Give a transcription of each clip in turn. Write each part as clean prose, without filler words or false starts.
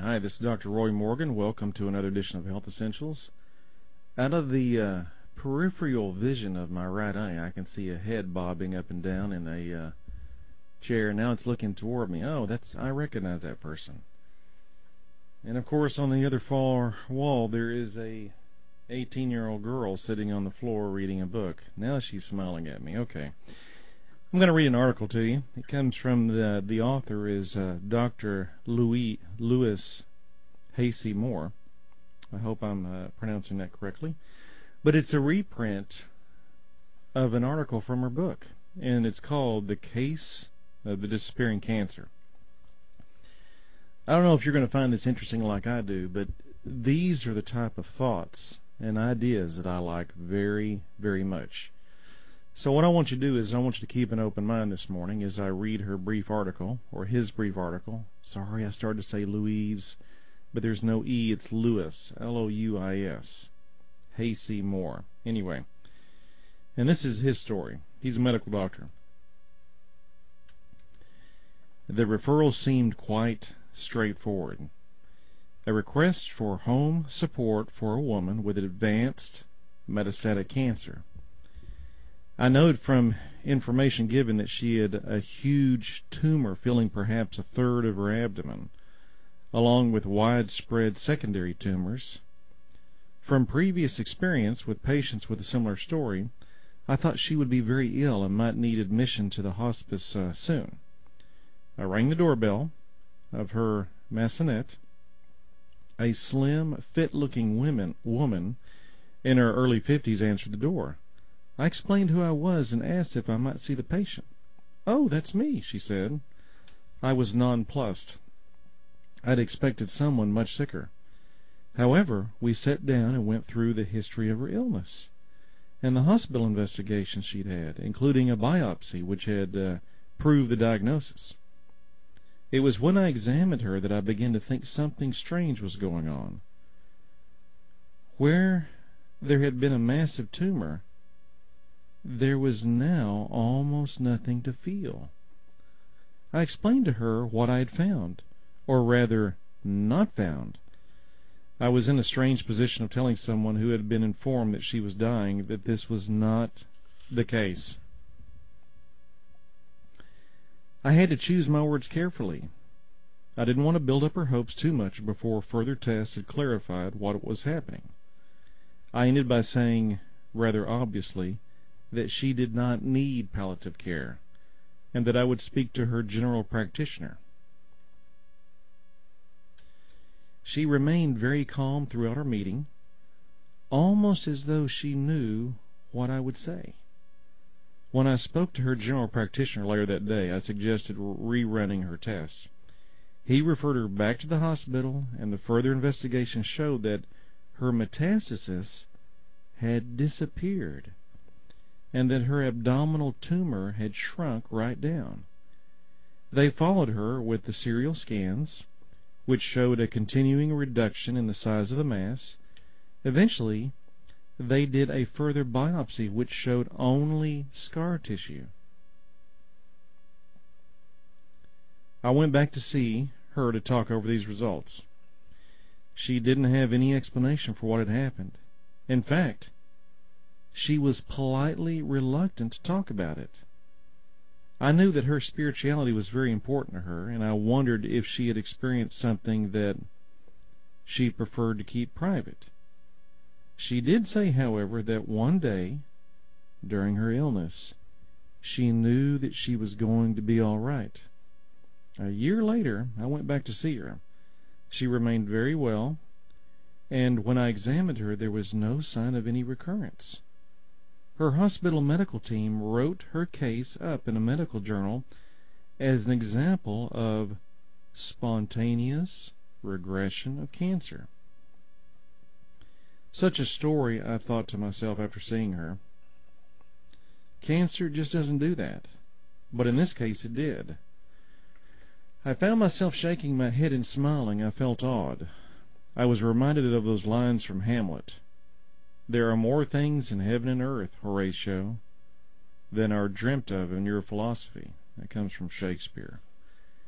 Hi, this is Dr. Roy Morgan. Welcome to another edition of Health Essentials. Out of the peripheral vision of my right eye, I can see a head bobbing up and down in a chair. Now it's looking toward me. Oh, I recognize that person. And of course, on the other far wall, there is a 18-year-old girl sitting on the floor reading a book. Now she's smiling at me. Okay. I'm going to read an article to you. It comes from the author is Dr. Louis Hayes Moore. I hope I'm pronouncing that correctly. But it's a reprint of an article from her book, and it's called The Case of the Disappearing Cancer. I don't know if you're going to find this interesting like I do, but these are the type of thoughts and ideas that I like very, very much. So what I want you to do is I want you to keep an open mind this morning as I read her brief article, or his brief article. Sorry, I started to say Louise, but there's no E, it's Louis, L-O-U-I-S, Hayes Moore. Anyway, and this is his story. He's a medical doctor. The referral seemed quite straightforward. A request for home support for a woman with advanced metastatic cancer. I noted from information given that she had a huge tumor filling perhaps a third of her abdomen, along with widespread secondary tumors. From previous experience with patients with a similar story, I thought she would be very ill and might need admission to the hospice soon. I rang the doorbell of her maisonette. A slim, fit-looking woman in her early 50s answered the door. I explained who I was and asked if I might see the patient. "Oh, that's me," she said. I was nonplussed. I'd expected someone much sicker. However, we sat down and went through the history of her illness and the hospital investigation she'd had, including a biopsy which had proved the diagnosis. It was when I examined her that I began to think something strange was going on. Where there had been a massive tumor, there was now almost nothing to feel. I explained to her what I had found, or rather, not found. I was in a strange position of telling someone who had been informed that she was dying that this was not the case. I had to choose my words carefully. I didn't want to build up her hopes too much before further tests had clarified what was happening. I ended by saying, rather obviously, that she did not need palliative care, and that I would speak to her general practitioner. She remained very calm throughout our meeting, almost as though she knew what I would say. When I spoke to her general practitioner later that day, I suggested rerunning her tests. He referred her back to the hospital, and the further investigation showed that her metastasis had disappeared, and that her abdominal tumor had shrunk right down. They followed her with the serial scans, which showed a continuing reduction in the size of the mass. Eventually, they did a further biopsy, which showed only scar tissue. I went back to see her to talk over these results. She didn't have any explanation for what had happened. In fact, she was politely reluctant to talk about it. I knew that her spirituality was very important to her, and I wondered if she had experienced something that she preferred to keep private. She did say, however, that one day, during her illness, she knew that she was going to be all right. A year later, I went back to see her. She remained very well, and when I examined her, there was no sign of any recurrence. Her hospital medical team wrote her case up in a medical journal as an example of spontaneous regression of cancer. Such a story, I thought to myself after seeing her. Cancer just doesn't do that, but in this case it did. I found myself shaking my head and smiling. I felt odd. I was reminded of those lines from Hamlet. There are more things in heaven and earth, Horatio, than are dreamt of in your philosophy. That comes from Shakespeare.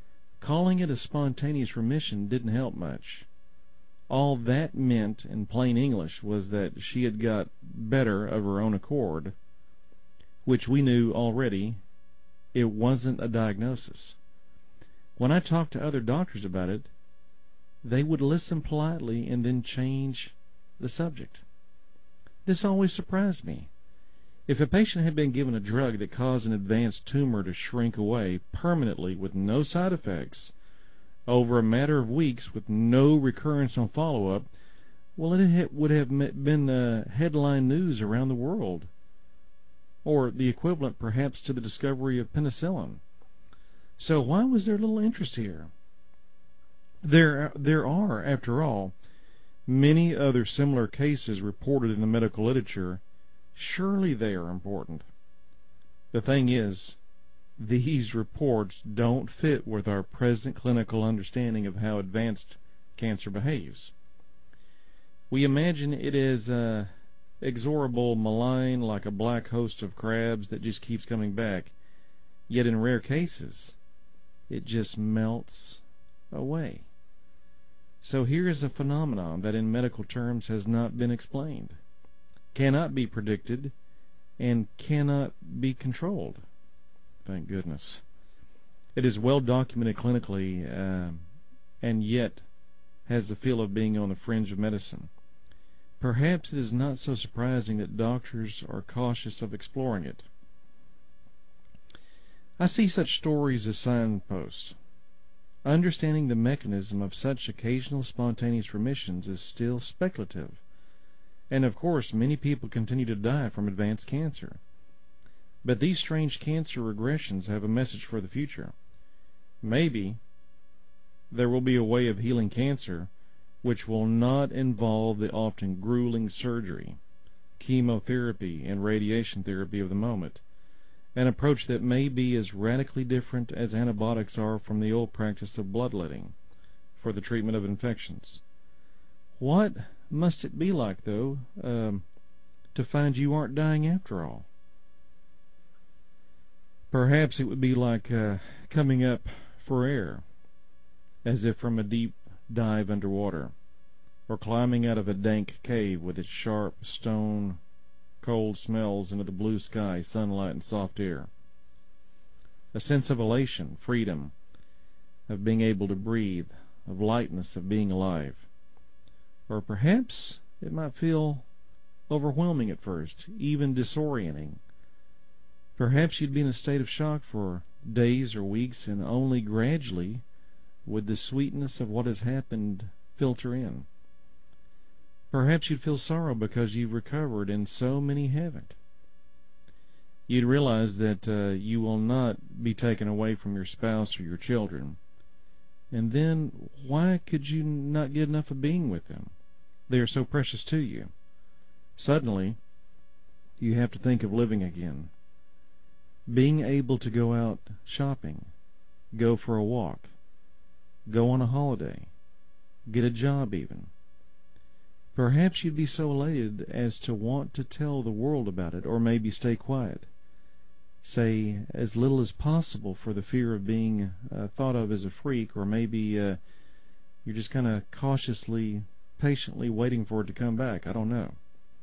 calling it a spontaneous remission didn't help much. All that meant in plain English was that she had got better of her own accord, which we knew already. It wasn't a diagnosis. When I talked to other doctors about it, they would listen politely and then change the subject. This always surprised me. If a patient had been given a drug that caused an advanced tumor to shrink away permanently with no side effects over a matter of weeks with no recurrence on follow-up, well, it would have been headline news around the world, or the equivalent perhaps to the discovery of penicillin. So why was there little interest here? There are, after all, many other similar cases reported in the medical literature. Surely they are important. The thing is, these reports don't fit with our present clinical understanding of how advanced cancer behaves. We imagine it is inexorable, malign, like a black host of crabs that just keeps coming back. Yet in rare cases, it just melts away. So here is a phenomenon that in medical terms has not been explained, cannot be predicted, and cannot be controlled. Thank goodness. It is well documented clinically, and yet has the feel of being on the fringe of medicine. Perhaps it is not so surprising that doctors are cautious of exploring it. I see such stories as signposts. Understanding the mechanism of such occasional spontaneous remissions is still speculative. And of course, many people continue to die from advanced cancer. But these strange cancer regressions have a message for the future. Maybe there will be a way of healing cancer which will not involve the often grueling surgery, chemotherapy, and radiation therapy of the moment, an approach that may be as radically different as antibiotics are from the old practice of bloodletting for the treatment of infections. What must it be like, though, to find you aren't dying after all? Perhaps it would be like coming up for air, as if from a deep dive underwater, or climbing out of a dank cave with its sharp stone cold smells into the blue sky, sunlight, and soft air. A sense of elation, freedom, of being able to breathe, of lightness, of being alive. Or perhaps it might feel overwhelming at first, even disorienting. Perhaps you'd be in a state of shock for days or weeks, and only gradually would the sweetness of what has happened filter in. Perhaps you'd feel sorrow because you've recovered and so many haven't. You'd realize that you will not be taken away from your spouse or your children. And then why could you not get enough of being with them? They are so precious to you. Suddenly, you have to think of living again. Being able to go out shopping, go for a walk, go on a holiday, get a job even. Perhaps you'd be so elated as to want to tell the world about it, or maybe stay quiet. Say as little as possible for the fear of being thought of as a freak, or maybe you're just kind of cautiously, patiently waiting for it to come back. I don't know.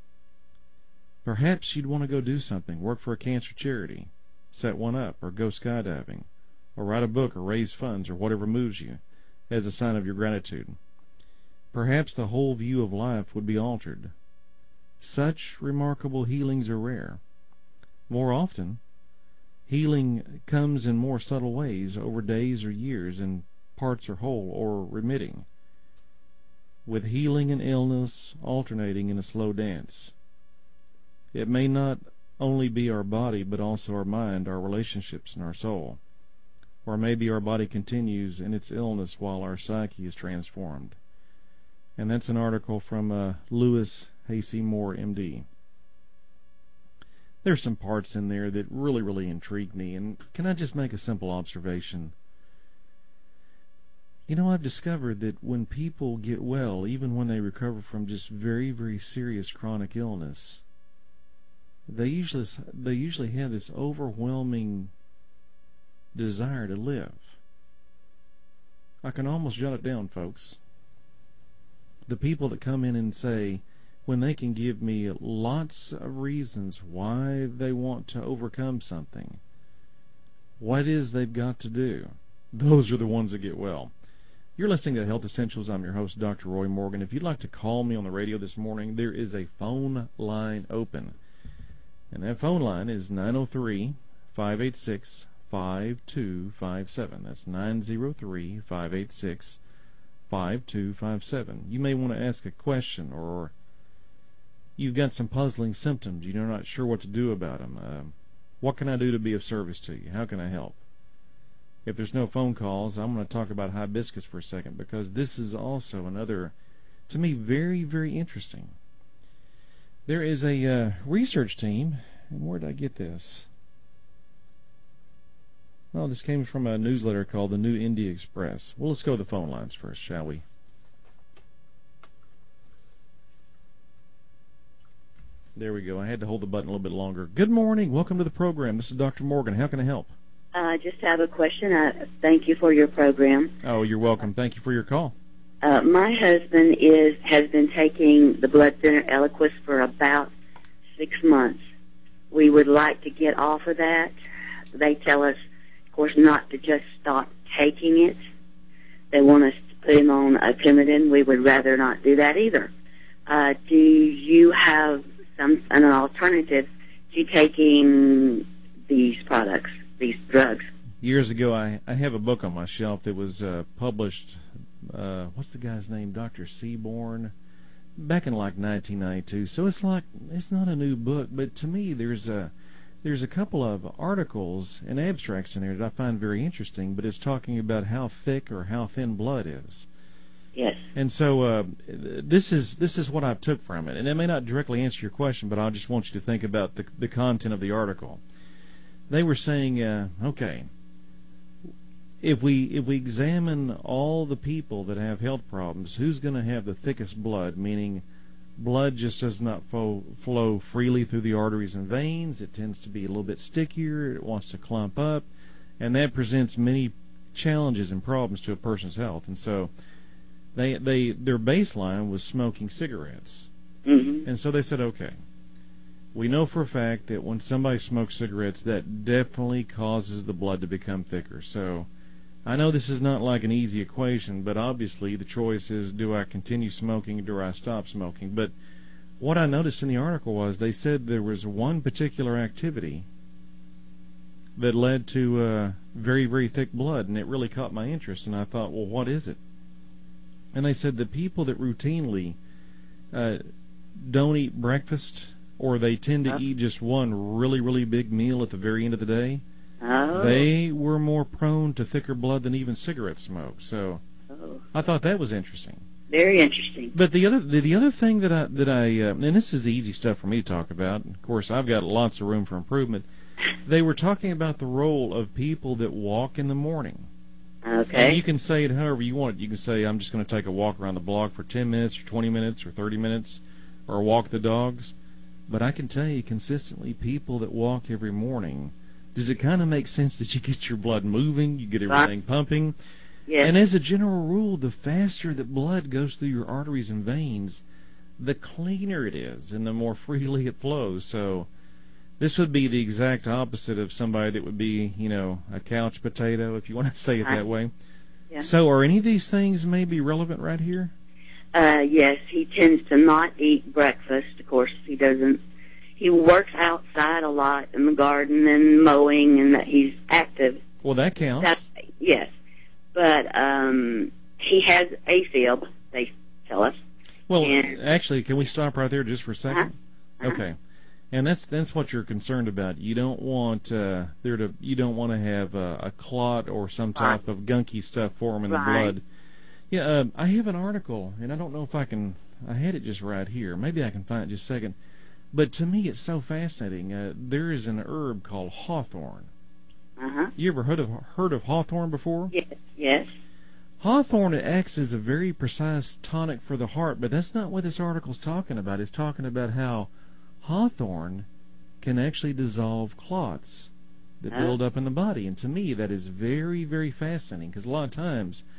Perhaps you'd want to go do something, work for a cancer charity, set one up, or go skydiving, or write a book, or raise funds, or whatever moves you, as a sign of your gratitude. Perhaps the whole view of life would be altered. Such remarkable healings are rare. More often, healing comes in more subtle ways over days or years, and parts are whole or remitting, with healing and illness alternating in a slow dance. It may not only be our body, but also our mind, our relationships, and our soul. Or maybe our body continues in its illness while our psyche is transformed. And that's an article from Louis Hasey Moore, M.D. There's some parts in there that really intrigue me, and can I just make a simple observation? You know, I've discovered that when people get well, even when they recover from just very serious chronic illness, they usually have this overwhelming desire to live. I can almost jot it down, folks. The people that come in and say, when they can give me lots of reasons why they want to overcome something, what it is they've got to do, those are the ones that get well. You're listening to Health Essentials. I'm your host, Dr. Roy Morgan. If you'd like to call me on the radio this morning, there is a phone line open. And that phone line is 903-586-5257. That's 903-586-5257. You may want to ask a question, or you've got some puzzling symptoms. You're not sure what to do about them. What can I do to be of service to you? How can I help? If there's no phone calls, I'm going to talk about hibiscus for a second, because this is also another, to me, very, very interesting. There is a research team, and where did I get this? Oh, this came from a newsletter called the New India Express. Well, let's go to the phone lines first, shall we? There we go. I had to hold the button a little bit longer. Good morning. Welcome to the program. This is Dr. Morgan. How can I help? I just have a question. Thank you for your program. Oh, you're welcome. Thank you for your call. My husband has been taking the blood thinner Eliquis for about 6 months. We would like to get off of that. They tell us, of course, not to just stop taking it. They want us to put him on a Coumadin. We would rather not do that either. Do you have an alternative to taking these products, these drugs? Years ago, I have a book on my shelf that was published, what's the guy's name, Dr. Seaborn, back in like 1992. So it's not a new book, but to me there's a couple of articles and abstracts in there that I find very interesting, but it's talking about how thick or how thin blood is. Yes. And so this is what I've took from it, and it may not directly answer your question, but I just want you to think about the content of the article. They were saying, okay, if we examine all the people that have health problems, who's going to have the thickest blood? Meaning, blood just does not flow freely through the arteries and veins. It tends to be a little bit stickier. It wants to clump up, and that presents many challenges and problems to a person's health. And so their baseline was smoking cigarettes. Mm-hmm. And so they said, okay, we know for a fact that when somebody smokes cigarettes, that definitely causes the blood to become thicker. So I know this is not like an easy equation, but obviously the choice is, do I continue smoking or do I stop smoking? But what I noticed in the article was they said there was one particular activity that led to very, very thick blood, and it really caught my interest, and I thought, well, what is it? And they said the people that routinely don't eat breakfast, or they tend to eat just one really, really big meal at the very end of the day, they were more prone to thicker blood than even cigarette smoke. So I thought that was interesting. Very interesting. But the other thing that I and this is easy stuff for me to talk about. Of course, I've got lots of room for improvement. They were talking about the role of people that walk in the morning. Okay. And you can say it however you want it. You can say, I'm just going to take a walk around the block for 10 minutes or 20 minutes or 30 minutes or walk the dogs. But I can tell you consistently, people that walk every morning, does it kind of make sense that you get your blood moving, you get everything pumping? Yes. And as a general rule, the faster that blood goes through your arteries and veins, the cleaner it is and the more freely it flows. So this would be the exact opposite of somebody that would be, a couch potato, if you want to say it that way. Yeah. So are any of these things maybe relevant right here? Yes, he tends to not eat breakfast. Of course, he doesn't. He works outside a lot in the garden and mowing, and that he's active. Well, that counts. Yes, but he has AFib, they tell us. Well, actually, can we stop right there just for a second? Okay. And that's what you're concerned about. You don't want you don't want to have a clot or some type of gunky stuff form in the blood. Yeah, I have an article, and I don't know if I had it just right here. Maybe I can find it just a second. But to me, it's so fascinating. There is an herb called hawthorn. You ever heard of hawthorn before? Yes. Hawthorn acts as a very precise tonic for the heart, but that's not what this article's talking about. It's talking about how hawthorn can actually dissolve clots that build up in the body. And to me, that is very, very fascinating, because a lot of times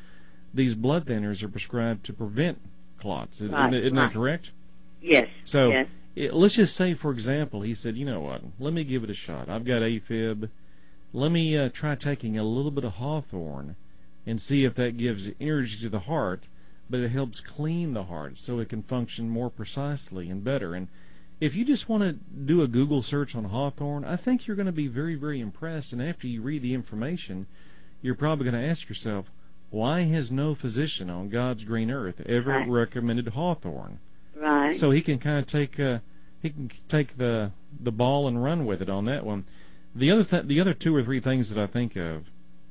these blood thinners are prescribed to prevent clots. Right, Isn't right. that correct? Yes. So yes. let's just say, for example, he said, you know what, let me give it a shot. I've got AFib. Let me try taking a little bit of hawthorn and see if that gives energy to the heart, but it helps clean the heart so it can function more precisely and better. And if you just want to do a Google search on hawthorn, I think you're going to be very, very impressed. And after you read the information, you're probably going to ask yourself, why has no physician on God's green earth ever Right. recommended hawthorn? Right. So he can kind of take the ball and run with it on that one. The other two or three things that I think of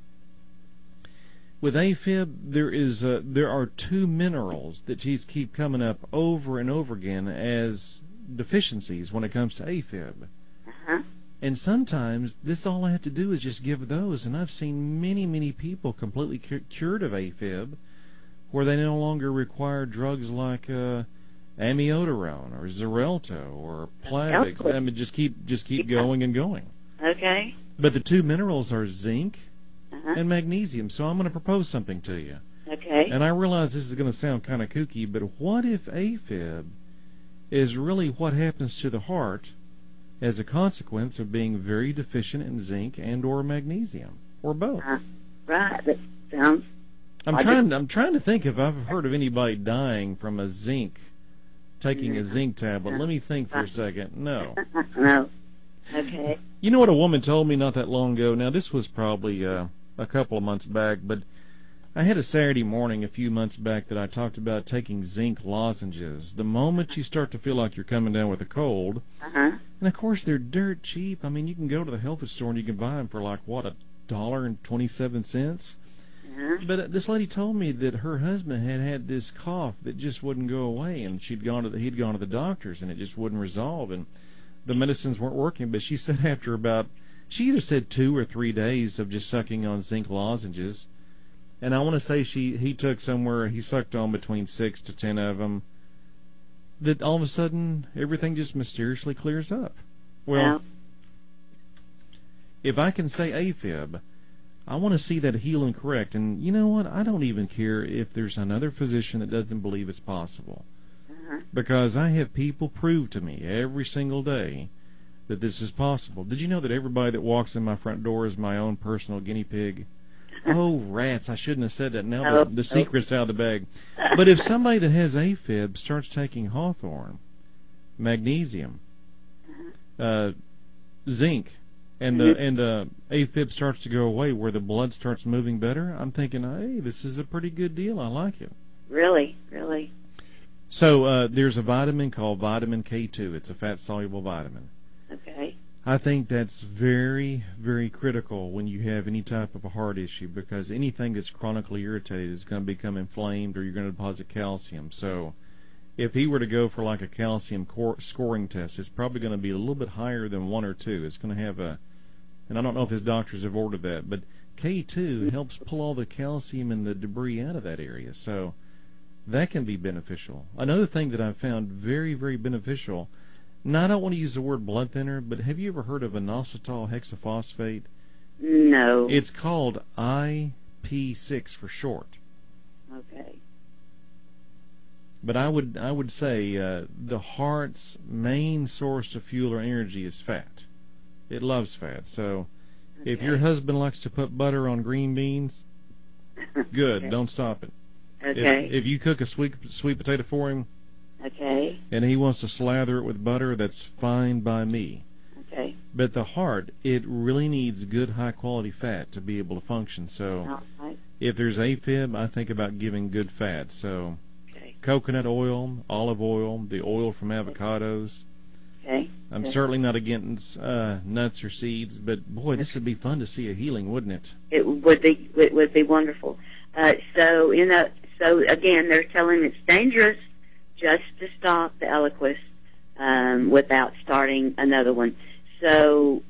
with AFib, there are two minerals that just keep coming up over and over again as deficiencies when it comes to AFib. Uh-huh. And sometimes this all I have to do is just give those, and I've seen many people completely cured of AFib, where they no longer require drugs like amiodarone or Xarelto or Plavix. I mean, just keep going and going. Okay. But the two minerals are zinc Uh-huh. and magnesium. So I'm going to propose something to you. Okay. And I realize this is going to sound kind of kooky, but what if AFib is really what happens to the heart as a consequence of being very deficient in zinc and or magnesium, or both? Right. That sounds. I'm trying to think if I've heard of anybody dying from taking a zinc tablet. Let me think for a second. No. No. Okay. You know what a woman told me not that long ago? Now, this was probably a couple of months back, but I had a Saturday morning a few months back that I talked about taking zinc lozenges. The moment you start to feel like you're coming down with a cold, Uh-huh. and of course they're dirt cheap. I mean, you can go to the health store and you can buy them for like, what, $1.27? Uh-huh. But this lady told me that her husband had this cough that just wouldn't go away, and he'd gone to the doctors, and it just wouldn't resolve, and the medicines weren't working. But she said after she either said 2 or 3 days of just sucking on zinc lozenges, and I want to say he sucked on between 6 to 10 of them, that all of a sudden everything just mysteriously clears up. Well, if I can say AFib, I want to see that healing correct. And you know what? I don't even care if there's another physician that doesn't believe it's possible. Uh-huh. Because I have people prove to me every single day that this is possible. Did you know that everybody that walks in my front door is my own personal guinea pig? Oh, rats, I shouldn't have said that. Now the secret's out of the bag. But if somebody that has AFib starts taking hawthorn, magnesium, zinc, and the AFib starts to go away where the blood starts moving better, I'm thinking, hey, this is a pretty good deal. I like it. Really? Really? So there's a vitamin called vitamin K2. It's a fat-soluble vitamin. Okay. I think that's very, very critical when you have any type of a heart issue, because anything that's chronically irritated is going to become inflamed, or you're going to deposit calcium. So if he were to go for like a calcium scoring test, it's probably going to be a little bit higher than 1 or 2. It's going to have and I don't know if his doctors have ordered that, but K2 helps pull all the calcium and the debris out of that area. So that can be beneficial. Another thing that I've found very, very beneficial, now I don't want to use the word blood thinner, but have you ever heard of inositol hexaphosphate? No. It's called IP6 for short. Okay. But I would say the heart's main source of fuel or energy is fat. It loves fat. So if your husband likes to put butter on green beans, good. Okay. Don't stop it. Okay. If you cook a sweet potato for him, Okay. and he wants to slather it with butter, that's fine by me. Okay. But the heart, it really needs good high-quality fat to be able to function. So All right. if there's AFib, I think about giving good fat. So Okay. coconut oil, olive oil, the oil from avocados. Okay. I'm Good. certainly not against nuts or seeds, but boy, this would be fun to see a healing, wouldn't it? It would be. It would be wonderful. So again, they're telling it's dangerous just to stop the Eliquis without starting another one. So,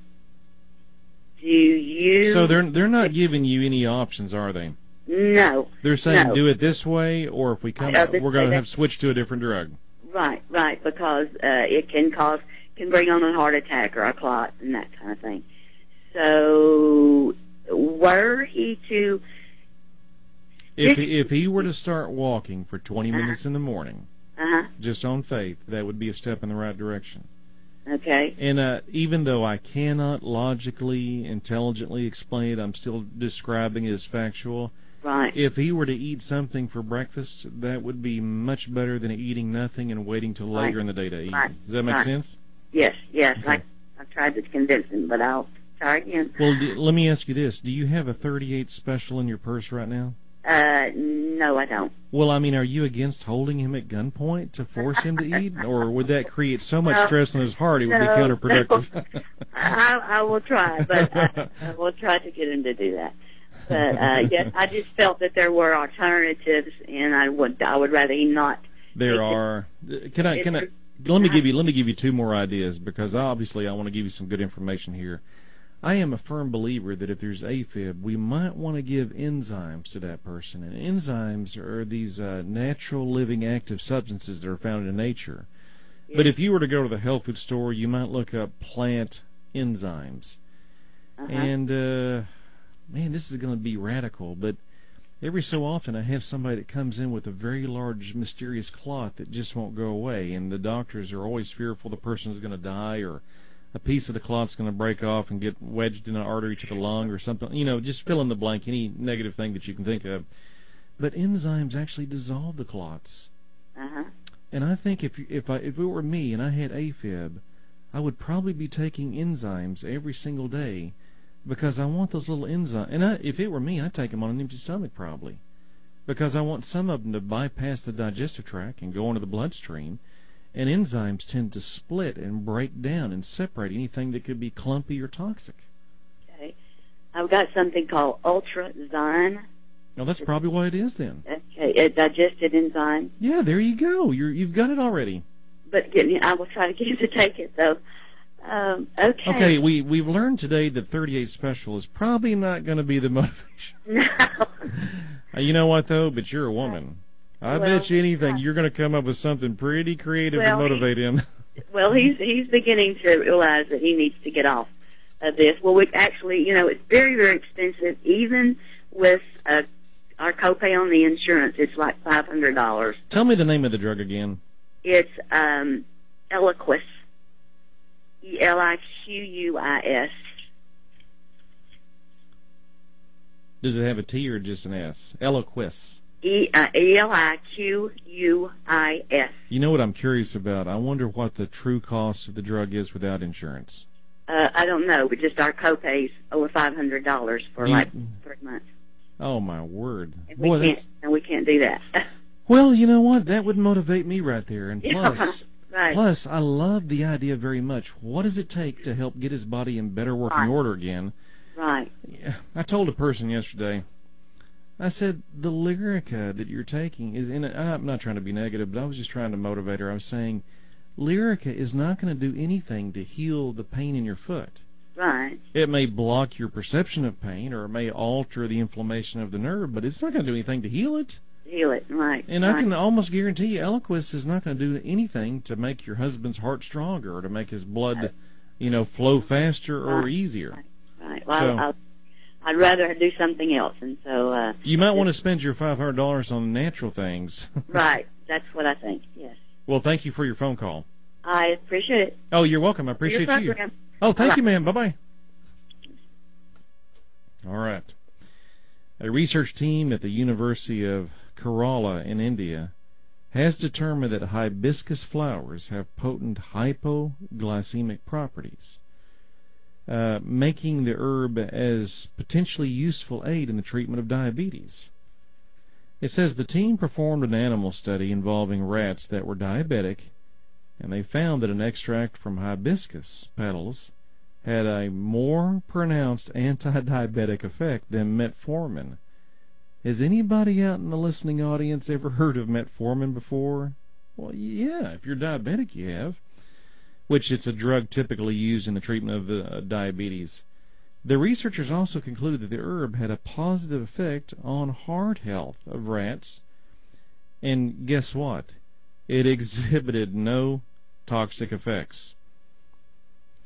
do you? So they're not giving you any options, are they? No. They're saying No. do it this way, or if we come, we're going to have to switch to a different drug. Right, because it can bring on a heart attack or a clot and that kind of thing. So, were he to If he were to start walking for 20 minutes in the morning, Uh-huh. just on faith, that would be a step in the right direction. Okay. And even though I cannot logically, intelligently explain it, I'm still describing it as factual. Right. If he were to eat something for breakfast, that would be much better than eating nothing and waiting till later in the day to eat. Right. Does that make Right. sense? Yes, yes. Okay. I've tried to convince him, but I'll try again. Well, let me ask you this. Do you have a 38 special in your purse right now? No, I don't. Well, I mean, are you against holding him at gunpoint to force him to eat? Or would that create so much stress in his heart it would be counterproductive? No. I will try, but I will try to get him to do that. But yes, I just felt that there were alternatives, and I would rather he not. There are. Can I? Let me give you two more ideas, because obviously I want to give you some good information here. I am a firm believer that if there's AFib, we might want to give enzymes to that person. And enzymes are these natural living active substances that are found in nature. Yes. But if you were to go to the health food store, you might look up plant enzymes. Uh-huh. And, man, this is going to be radical, but every so often I have somebody that comes in with a very large mysterious clot that just won't go away, and the doctors are always fearful the person is going to die, or a piece of the clot's going to break off and get wedged in an artery to the lung or something. You know, just fill in the blank, any negative thing that you can think of. But enzymes actually dissolve the clots. Uh-huh. And I think if it were me and I had AFib, I would probably be taking enzymes every single day, because I want those little enzymes. And if it were me, I'd take them on an empty stomach probably, because I want some of them to bypass the digestive tract and go into the bloodstream. And enzymes tend to split and break down and separate anything that could be clumpy or toxic. Okay. I've got something called Ultrazyme. Well, that's probably what it is then. Okay, a digested enzyme. Yeah, there you go. You've got it already. But I will try to get him to take it, though. Okay. Okay, we've learned today that 38 Special is probably not going to be the motivation. No. You know what, though? But you're a woman. I bet you anything you're going to come up with something pretty creative to motivate him. Well, he's beginning to realize that he needs to get off of this. Well, we actually, it's very, very expensive. Even with our copay on the insurance, it's like $500. Tell me the name of the drug again. It's Eliquis. Eliquis. Does it have a T or just an S? Eliquis. Eliquis. You know what I'm curious about? I wonder what the true cost of the drug is without insurance. I don't know, but just our copay's over $500 for like 3 months. Oh my word! And we can't do that. Well, you know what? That would motivate me right there. And Right. plus, I love the idea very much. What does it take to help get his body in better working order again? Right. Yeah, I told a person yesterday. I said, the Lyrica that you're taking is, and I'm not trying to be negative, but I was just trying to motivate her. I was saying, Lyrica is not going to do anything to heal the pain in your foot. Right. It may block your perception of pain, or it may alter the inflammation of the nerve, but it's not going to do anything to heal it. Right. And I can almost guarantee you, Eliquis is not going to do anything to make your husband's heart stronger, or to make his blood, flow faster or easier. Right. Well, I'd rather do something else, and so you might want to spend your $500 on natural things. Right. That's what I think. Yes. Well, thank you for your phone call. I appreciate it. Oh, you're welcome. I appreciate you. Oh, thank you, ma'am. Bye-bye. All right. A research team at the University of Kerala in India has determined that hibiscus flowers have potent hypoglycemic properties, making the herb as potentially useful aid in the treatment of diabetes. It says the team performed an animal study involving rats that were diabetic, and they found that an extract from hibiscus petals had a more pronounced anti-diabetic effect than metformin. Has anybody out in the listening audience ever heard of metformin before? Well, yeah, if you're diabetic, you have. Which it's a drug typically used in the treatment of diabetes. The researchers also concluded that the herb had a positive effect on heart health of rats. And guess what? It exhibited no toxic effects.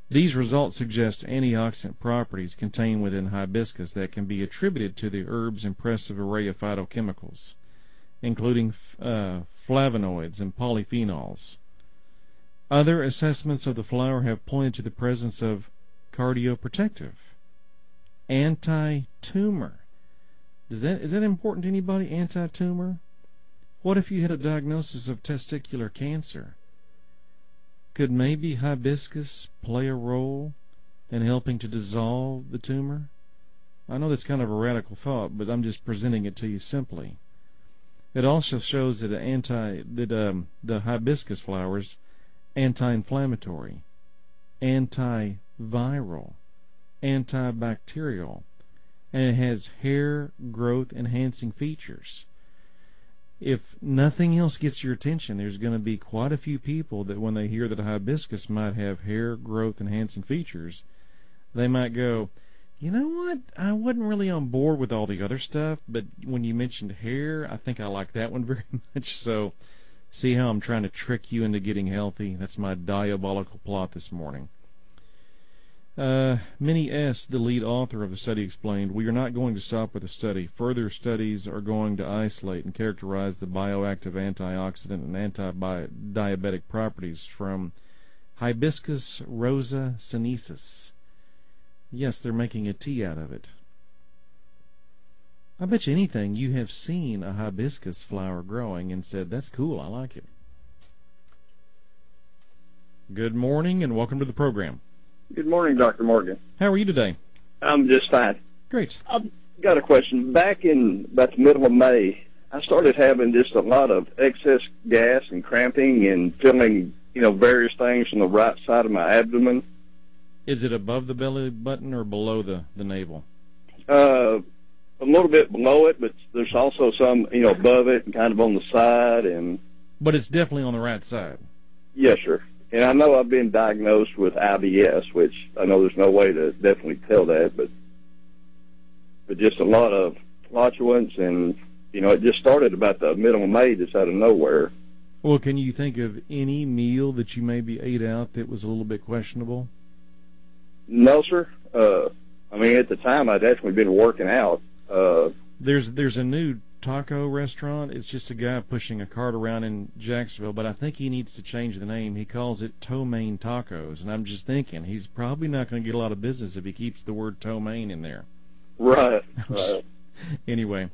These results suggest antioxidant properties contained within hibiscus that can be attributed to the herb's impressive array of phytochemicals, including flavonoids and polyphenols. Other assessments of the flower have pointed to the presence of cardioprotective, anti-tumor. Is that important to anybody, anti-tumor? What if you had a diagnosis of testicular cancer? Could maybe hibiscus play a role in helping to dissolve the tumor? I know that's kind of a radical thought, but I'm just presenting it to you simply. It also shows that the hibiscus flowers anti-inflammatory, antiviral, antibacterial, and it has hair growth enhancing features. If nothing else gets your attention, there's going to be quite a few people that when they hear that hibiscus might have hair growth enhancing features, they might go, you know what, I wasn't really on board with all the other stuff, but when you mentioned hair, I think I like that one very much. So see how I'm trying to trick you into getting healthy? That's my diabolical plot this morning. Minnie S., the lead author of the study, explained, "We are not going to stop with the study. Further studies are going to isolate and characterize the bioactive antioxidant and anti-diabetic properties from Hibiscus rosa sinensis." Yes, they're making a tea out of it. I bet you anything you have seen a hibiscus flower growing and said, that's cool, I like it. Good morning and welcome to the program. Good morning, Dr. Morgan. How are you today? I'm just fine. Great. I've got a question. Back in about the middle of May, I started having just a lot of excess gas and cramping and feeling, various things on the right side of my abdomen. Is it above the belly button or below the navel? A little bit below it, but there's also some, above it and kind of on the side. But it's definitely on the right side. Yes, sir. And I know I've been diagnosed with IBS, which I know there's no way to definitely tell that, but just a lot of flatulence, and, it just started about the middle of May, just out of nowhere. Well, can you think of any meal that you maybe ate out that was a little bit questionable? No, sir. At the time, I'd actually been working out. There's a new taco restaurant. It's just a guy pushing a cart around in Jacksonville, but I think he needs to change the name. He calls it Tomaine Tacos, and I'm just thinking he's probably not going to get a lot of business if he keeps the word Tomaine in there. Right. Anyway,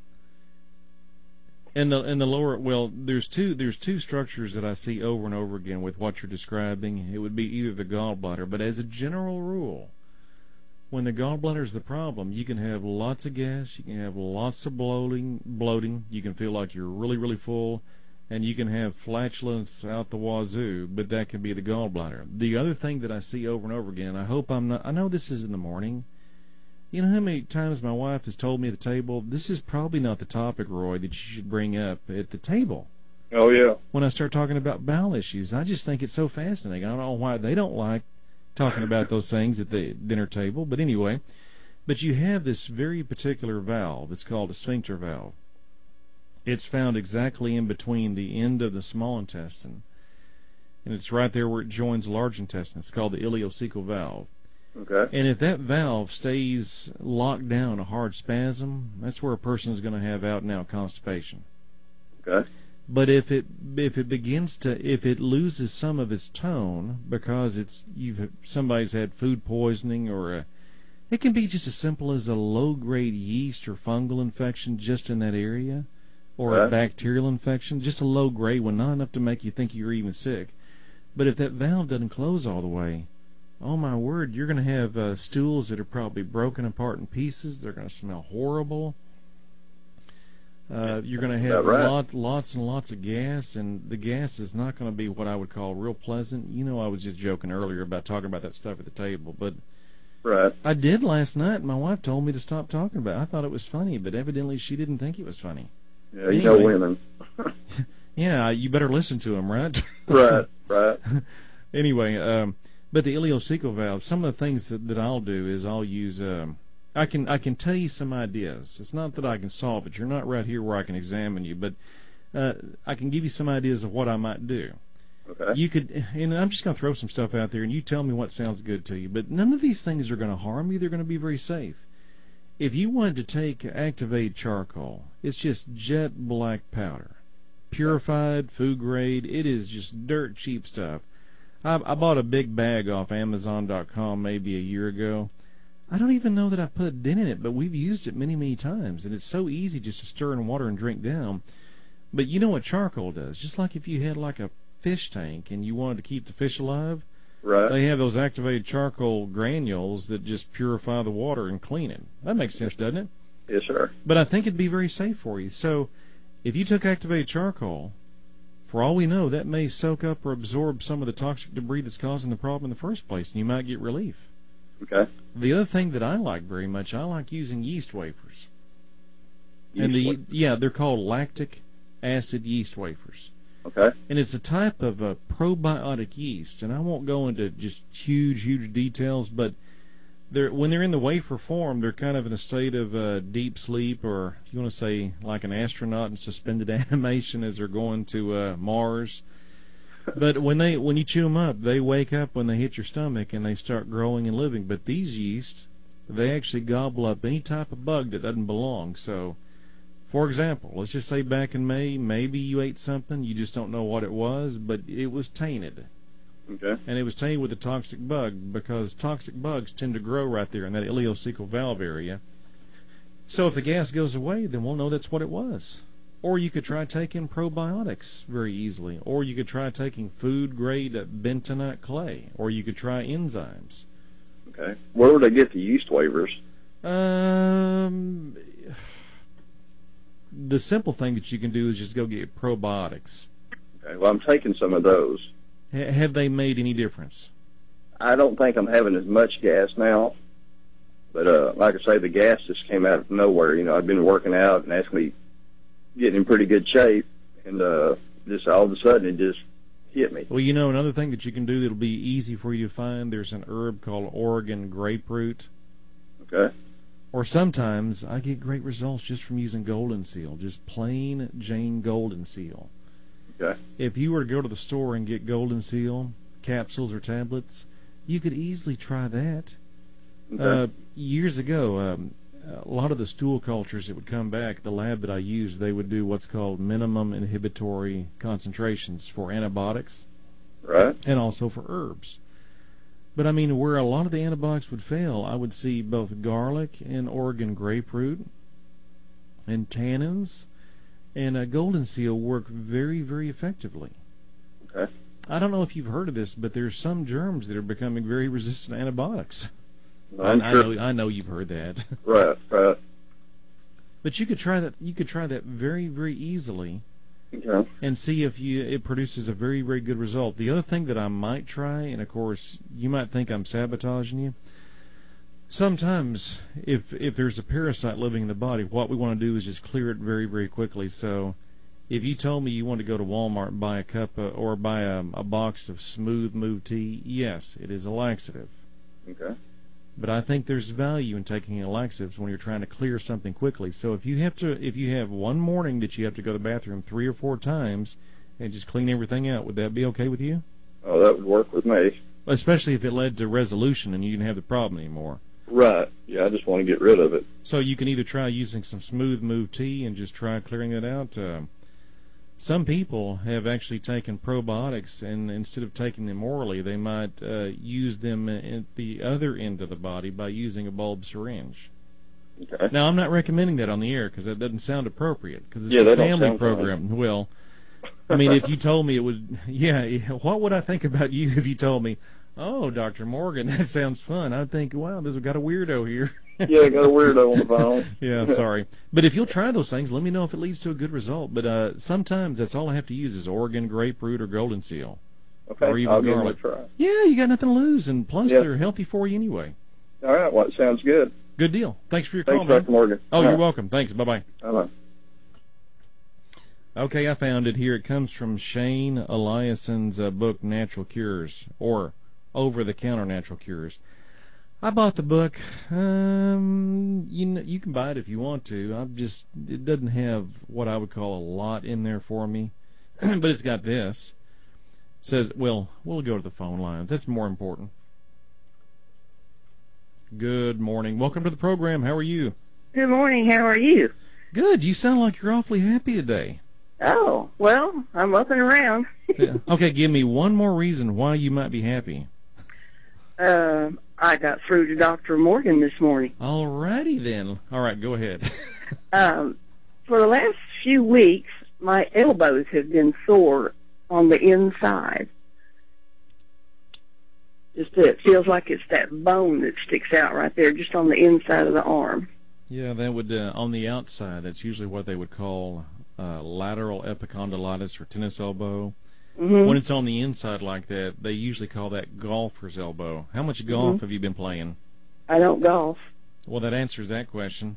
in the lower, well, there's two structures that I see over and over again with what you're describing. It would be either the gallbladder, but as a general rule, when the gallbladder is the problem, you can have lots of gas, you can have lots of bloating, you can feel like you're really, really full, and you can have flatulence out the wazoo, but that can be the gallbladder. The other thing that I see over and over again, I know this is in the morning. You know how many times my wife has told me at the table, this is probably not the topic, Roy, that you should bring up at the table. Oh, yeah. When I start talking about bowel issues, I just think it's so fascinating. I don't know why they don't like talking about those things at the dinner table, but anyway. But you have this very particular valve. It's called a sphincter valve. It's found exactly in between the end of the small intestine, and it's right there where it joins the large intestine. It's called the ileocecal valve. Okay. And if that valve stays locked down, a hard spasm, that's where a person is going to have out-and-out constipation. Okay. But if it loses some of its tone because somebody's had food poisoning, or it can be just as simple as a low-grade yeast or fungal infection just in that area, or a bacterial infection, just a low-grade one, not enough to make you think you're even sick. But if that valve doesn't close all the way, oh my word, you're going to have stools that are probably broken apart in pieces. They're going to smell horrible. You're going to have lots and lots of gas, and the gas is not going to be what I would call real pleasant. I was just joking earlier about talking about that stuff at the table, but I did last night, and my wife told me to stop talking about it. I thought it was funny, but evidently she didn't think it was funny. Yeah, anyway, women. Yeah, you better listen to them, right? Right. Anyway, but the ileocecal valve, some of the things that I'll do is I'll use... I can tell you some ideas. It's not that I can solve it. You're not right here where I can examine you, but I can give you some ideas of what I might do. Okay. You could, and I'm just going to throw some stuff out there, and you tell me what sounds good to you. But none of these things are going to harm you. They're going to be very safe. If you wanted to take Activate charcoal, it's just jet black powder, purified, food grade. It is just dirt cheap stuff. I bought a big bag off Amazon.com maybe a year ago. I don't even know that I put a dent in it, but we've used it many, many times, and it's so easy just to stir in water and drink down. But you know what charcoal does? Just like if you had like a fish tank and you wanted to keep the fish alive, Right. they have those activated charcoal granules that just purify the water and clean it. That makes sense, doesn't it? Yes, sir. But I think it'd be very safe for you. So if you took activated charcoal, for all we know, that may soak up or absorb some of the toxic debris that's causing the problem in the first place, and you might get relief. Okay. The other thing that I like very much, I like using yeast wafers. Yeast They're called lactic acid yeast wafers. Okay. And it's a type of a probiotic yeast, and I won't go into just huge details, but when they're in the wafer form, they're kind of in a state of deep sleep, or if you want to say like an astronaut in suspended animation as they're going to Mars. But when you chew them up, they wake up when they hit your stomach and they start growing and living. But these yeast, they actually gobble up any type of bug that doesn't belong. So, for example, let's just say back in May, maybe you ate something, you just don't know what it was, but it was tainted. Okay. And it was tainted with a toxic bug, because toxic bugs tend to grow right there in that ileocecal valve area. So if the gas goes away, then we'll know that's what it was. Or you could try taking probiotics very easily. Or you could try taking food-grade bentonite clay. Or you could try enzymes. Okay. Where would I get the yeast waivers? The simple thing that you can do is just go get probiotics. Okay. Well, I'm taking some of those. Have they made any difference? I don't think I'm having as much gas now. But like I say, the gas just came out of nowhere. You know, I've been working out and actually getting in pretty good shape, and just all of a sudden it just hit me. Well, you know, another thing that you can do that'll be easy for you to find, there's an herb called Oregon grapefruit. Okay. Or sometimes I get great results just from using golden seal, just plain Jane golden seal. Okay. If you were to go to the store and get golden seal capsules or tablets, you could easily try that. Okay. Years ago, a lot of the stool cultures that would come back, the lab that I used, they would do what's called minimum inhibitory concentrations for antibiotics. Right. And also for herbs. But I mean, where a lot of the antibiotics would fail, I would see both garlic and Oregon grapefruit and tannins and golden seal work very, very effectively. Okay. I don't know if you've heard of this, but there's some germs that are becoming very resistant to antibiotics. I'm sure. I know you've heard that. Right. Right. But you could try that. You could try that very, very easily, Okay. and see if it produces a very, very good result. The other thing that I might try, and of course you might think I'm sabotaging you, sometimes if there's a parasite living in the body, what we want to do is just clear it very, very quickly. So if you told me you want to go to Walmart and buy a cup or buy a box of Smooth Move tea, yes, it is a laxative. Okay. But I think there's value in taking laxatives when you're trying to clear something quickly. So if you have one morning that you have to go to the bathroom 3 or 4 times and just clean everything out, would that be okay with you? Oh, that would work with me. Especially if it led to resolution and you didn't have the problem anymore. Right. Yeah, I just want to get rid of it. So you can either try using some Smooth Move tea and just try clearing it out. Some people have actually taken probiotics, and instead of taking them orally, they might use them at the other end of the body by using a bulb syringe. Okay. Now, I'm not recommending that on the air because that doesn't sound appropriate, because it's Yeah, a that don't family sound program. Right. Well, I mean, if you told me it would, yeah, what would I think about you if you told me, oh, Dr. Morgan, that sounds fun? I'd think, wow, we've got a weirdo here. Yeah, I got a weirdo on the phone. Yeah, sorry. But if you'll try those things, let me know if it leads to a good result. But sometimes that's all I have to use is Oregon grapefruit or golden seal. Okay, Or even I'll give them a garlic. try. Yeah, you got nothing to lose, and plus Yeah. they're healthy for you anyway. All right, well, it sounds good. Good deal. Thanks for your call, Thanks, man. Dr. Morgan. Oh, All you're right. welcome. Thanks. Bye-bye. Bye-bye. Okay, I found it here. It comes from Shane Eliason's book, Natural Cures, or Over-the-Counter Natural Cures. I bought the book. You can buy it if you want to. It doesn't have what I would call a lot in there for me, but it's got this. Says, well, we'll go to the phone lines. That's more important. Good morning. Welcome to the program. How are you? Good morning. How are you? Good. You sound like you're awfully happy today. Oh, well, I'm up and around. Yeah. Okay, give me one more reason why you might be happy. I got through to Dr. Morgan this morning. All righty then. All right, go ahead. For the last few weeks, my elbows have been sore on the inside. Just it feels like it's that bone that sticks out right there, just on the inside of the arm. Yeah, that would, on the outside, that's usually what they would call lateral epicondylitis or tennis elbow. Mm-hmm. When it's on the inside like that, they usually call that golfer's elbow. How much golf have you been playing? I don't golf. Well, that answers that question.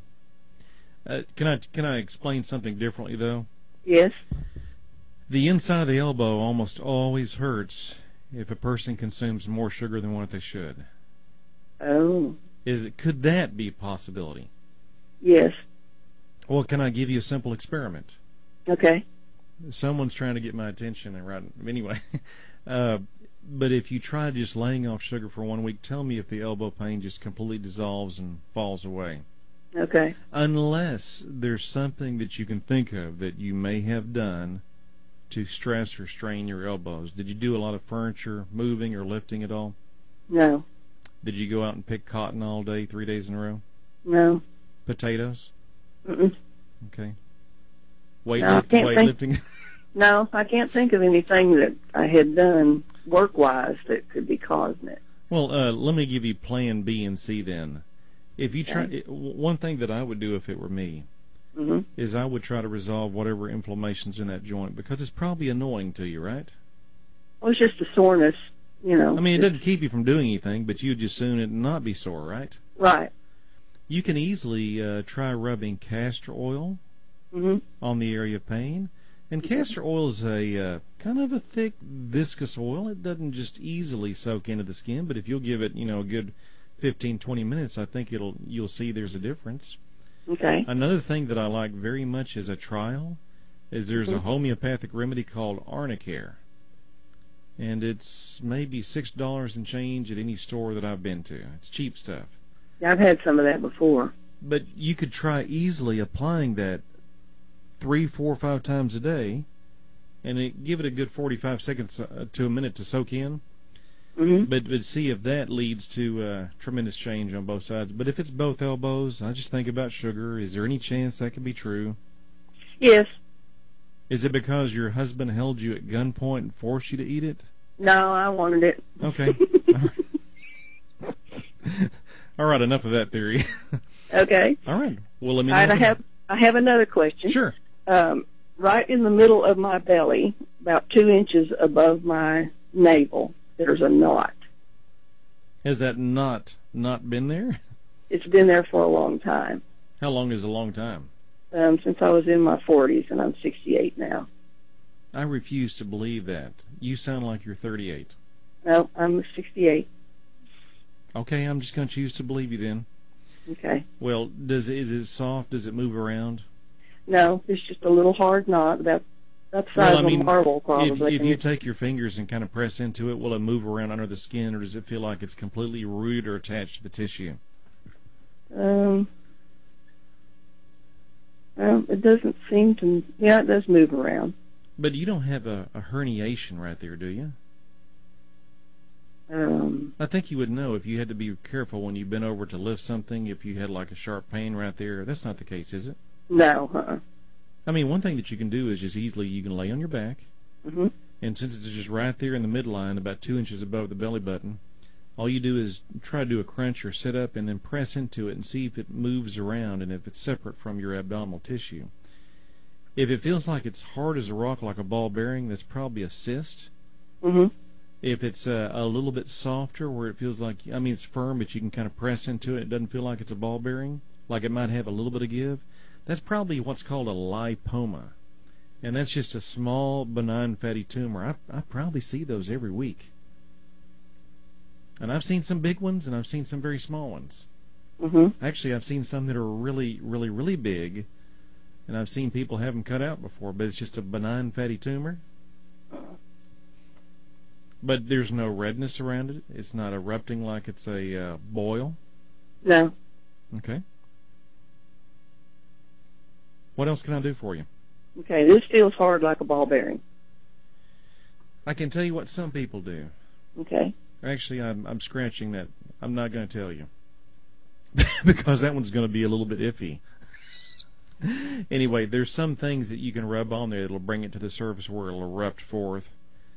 Can I explain something differently, though? Yes. The inside of the elbow almost always hurts if a person consumes more sugar than what they should. Oh. Could that be a possibility? Yes. Well, can I give you a simple experiment? Okay. Someone's trying to get my attention, and right anyway. But if you try just laying off sugar for 1 week, tell me if the elbow pain just completely dissolves and falls away. Okay. Unless there's something that you can think of that you may have done to stress or strain your elbows. Did you do a lot of furniture moving or lifting at all? No. Did you go out and pick cotton all day, 3 days in a row? No. Potatoes? Mm-mm. Okay. Weightlifting? No, I can't think of anything that I had done work-wise that could be causing it. Well, let me give you plan B and C then. If you try, one thing that I would do if it were me is I would try to resolve whatever inflammation's in that joint, because it's probably annoying to you, right? Well, it's just a soreness, you know. I mean, it doesn't keep you from doing anything, but you'd just soon it not be sore, right? Right. You can easily try rubbing castor oil on the area of pain. And castor oil is a kind of a thick, viscous oil. It doesn't just easily soak into the skin, but if you'll give it, a good 15, 20 minutes, I think you'll see there's a difference. Okay. Another thing that I like very much as a trial is there's a homeopathic remedy called Arnicare. And it's maybe $6 and change at any store that I've been to. It's cheap stuff. I've had some of that before. But you could try easily applying that 3, 4, 5 times a day, and give it a good 45 seconds to a minute to soak in. But see if that leads to tremendous change on both sides. But if it's both elbows, I just think about sugar. Is there any chance that could be true? Yes. Is it because your husband held you at gunpoint and forced you to eat it? No, I wanted it. Okay. All right, enough of that theory. Okay. All right. Well, let me know. All right, I have another question. Sure. Right in the middle of my belly, about 2 inches above my navel, there's a knot. Has that knot not been there? It's been there for a long time. How long is a long time? Since I was in my 40s, and I'm 68 now. I refuse to believe that. You sound like you're 38. No, I'm 68. Okay, I'm just going to choose to believe you then. Okay. Well, is it soft? Does it move around? No, it's just a little hard knot, about the size of a marble, probably. If you take your fingers and kind of press into it, will it move around under the skin, or does it feel like it's completely rooted or attached to the tissue? Well, it doesn't seem to. Yeah, it does move around. But you don't have a herniation right there, do you? I think you would know if you had to be careful when you bent over to lift something, if you had like a sharp pain right there. That's not the case, is it? No. I mean, one thing that you can do is just easily, you can lay on your back, and since it's just right there in the midline, about 2 inches above the belly button, all you do is try to do a crunch or sit up and then press into it and see if it moves around and if it's separate from your abdominal tissue. If it feels like it's hard as a rock, like a ball bearing, that's probably a cyst. If it's a little bit softer, where it feels like, I mean, it's firm, but you can kind of press into it, it doesn't feel like it's a ball bearing, like it might have a little bit of give, that's probably what's called a lipoma. And that's just a small, benign, fatty tumor. I probably see those every week. And I've seen some big ones, and I've seen some very small ones. Actually, I've seen some that are really, really, really big, and I've seen people have them cut out before, but it's just a benign, fatty tumor. But there's no redness around it? It's not erupting like it's a boil? No. Okay. What else can I do for you? Okay, this feels hard like a ball bearing. I can tell you what some people do. Okay. Actually, I'm scratching that. I'm not going to tell you. Because that one's going to be a little bit iffy. Anyway, there's some things that you can rub on there that'll bring it to the surface where it'll erupt forth.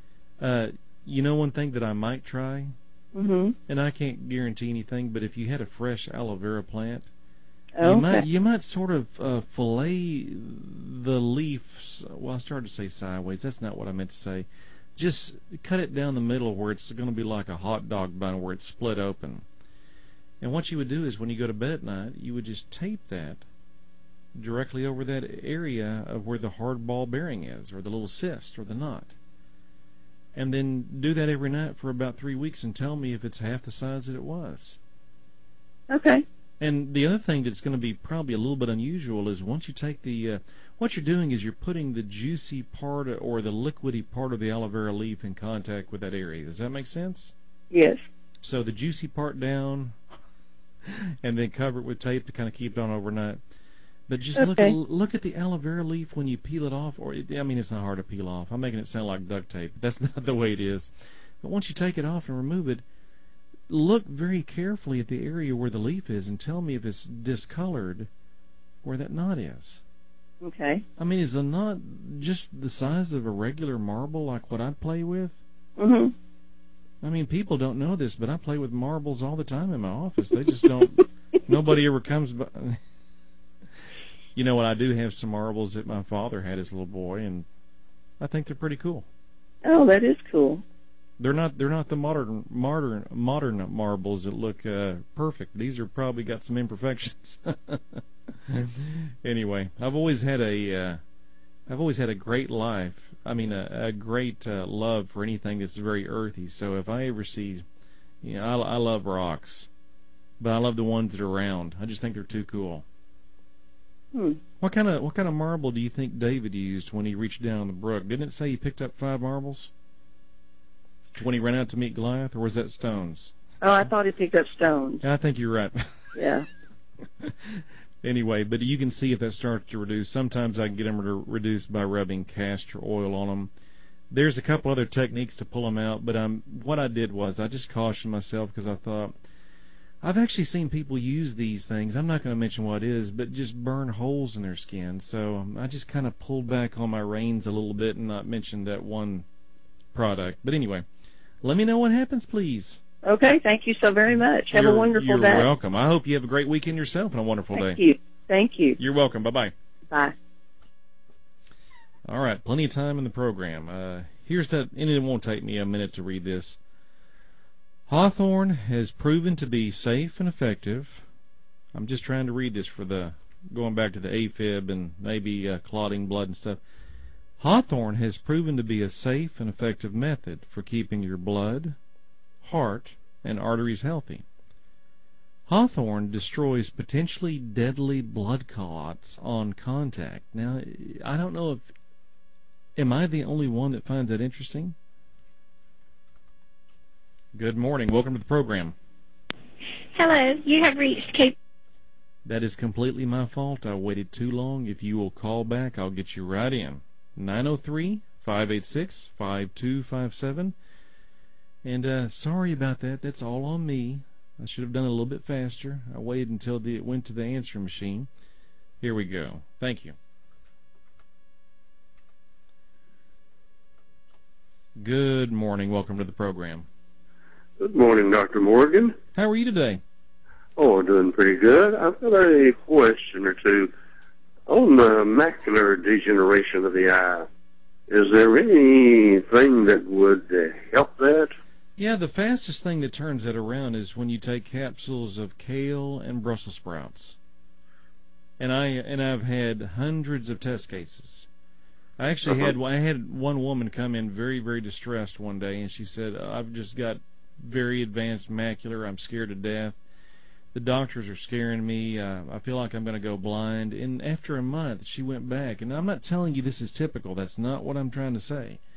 You know one thing that I might try? Mm-hmm. And I can't guarantee anything, but if you had a fresh aloe vera plant, Okay. you might sort of fillet the leaf. Well, I started to say sideways. That's not what I meant to say. Just cut it down the middle where it's going to be like a hot dog bun where it's split open. And what you would do is when you go to bed at night, you would just tape that directly over that area of where the hard ball bearing is, or the little cyst, or the knot. And then do that every night for about 3 weeks and tell me if it's half the size that it was. Okay. And the other thing that's going to be probably a little bit unusual is once you take the, what you're doing is you're putting the juicy part or the liquidy part of the aloe vera leaf in contact with that area. Does that make sense? Yes. So the juicy part down, and then cover it with tape to kind of keep it on overnight. But just Okay. look at the aloe vera leaf when you peel it off. I mean, it's not hard to peel off. I'm making it sound like duct tape. That's not the way it is. But once you take it off and remove it, look very carefully at the area where the leaf is and tell me if it's discolored where that knot is. Okay. I mean, is the knot just the size of a regular marble like what I play with? Mm-hmm. I mean, people don't know this, but I play with marbles all the time in my office. They just don't. Nobody ever comes by. You know what? I do have some marbles that my father had as a little boy, and I think they're pretty cool. Oh, that is cool. They're not the modern marbles that look perfect. These are probably got some imperfections. Anyway, I've always had a great life. I mean, a great love for anything that's very earthy. So if I ever see, I love rocks, but I love the ones that are round. I just think they're too cool. What kind of marble do you think David used when he reached down the brook? Didn't it say he picked up 5 marbles when he ran out to meet Goliath, or was that stones? Oh, I thought he picked up stones. I think you're right. Yeah. Anyway, but you can see if that starts to reduce. Sometimes I can get them to reduce by rubbing castor oil on them. There's a couple other techniques to pull them out, but what I did was I just cautioned myself because I thought, I've actually seen people use these things. I'm not going to mention what it is, but just burn holes in their skin. So I just kind of pulled back on my reins a little bit and not mentioned that one product. But anyway, let me know what happens, please. Okay, thank you so very much. Have a wonderful day. You're welcome. I hope you have a great weekend yourself and a wonderful day. Thank you. Thank you. You're welcome. Bye-bye. Bye. All right, plenty of time in the program. Here's that, and it won't take me a minute to read this. Hawthorne has proven to be safe and effective. I'm just trying to read this for going back to the AFib and maybe clotting blood and stuff. Hawthorne has proven to be a safe and effective method for keeping your blood, heart, and arteries healthy. Hawthorne destroys potentially deadly blood clots on contact. Now, I don't know if, am I the only one that finds that interesting? Good morning. Welcome to the program. Hello. You have reached Cape. That is completely my fault. I waited too long. If you will call back, I'll get you right in. 903-586-5257. And sorry about that. That's all on me. I should have done it a little bit faster. I waited until it went to the answering machine. Here we go. Thank you. Good morning. Welcome to the program. Good morning, Dr. Morgan. How are you today? Oh, doing pretty good. I've got a question or two on the macular degeneration of the eye. Is there anything that would help that? Yeah, the fastest thing that turns that around is when you take capsules of kale and Brussels sprouts. And I've had hundreds of test cases. I actually had one woman come in very, very distressed one day, and she said, I've just got very advanced macular. I'm scared to death. The doctors are scaring me. I feel like I'm going to go blind. And after a month, she went back. And I'm not telling you this is typical. That's not what I'm trying to say.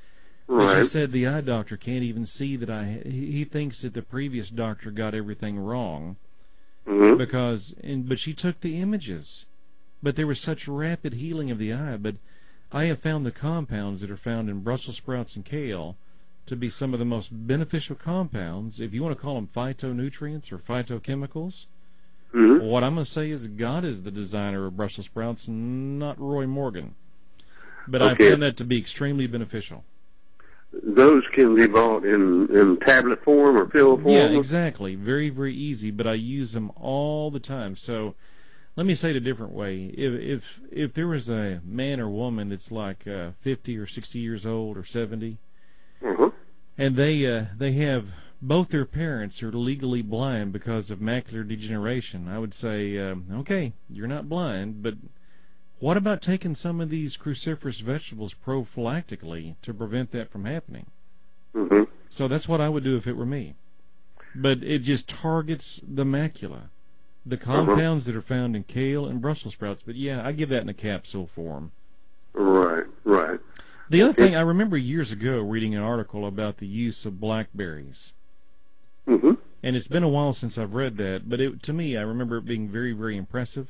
But she Right. said the eye doctor can't even see that he thinks that the previous doctor got everything wrong Mm-hmm. but she took the images. But there was such rapid healing of the eye. But I have found the compounds that are found in Brussels sprouts and kale to be some of the most beneficial compounds, if you want to call them phytonutrients or phytochemicals. Mm-hmm. What I'm going to say is God is the designer of Brussels sprouts, not Roy Morgan. But I Okay. found that to be extremely beneficial. Those can be bought in tablet form or pill form? Yeah, exactly. Very, very easy, but I use them all the time. So let me say it a different way. If there was a man or woman that's like 50 or 60 years old or 70, Uh-huh. and they have both their parents are legally blind because of macular degeneration, I would say, okay, you're not blind, but what about taking some of these cruciferous vegetables prophylactically to prevent that from happening? Mm-hmm. So that's what I would do if it were me. But it just targets the macula, the compounds that are found in kale and Brussels sprouts. But yeah, I give that in a capsule form. Right, right. The other thing, I remember years ago reading an article about the use of blackberries. Mm-hmm. And it's been a while since I've read that, but to me, I remember it being very, very impressive.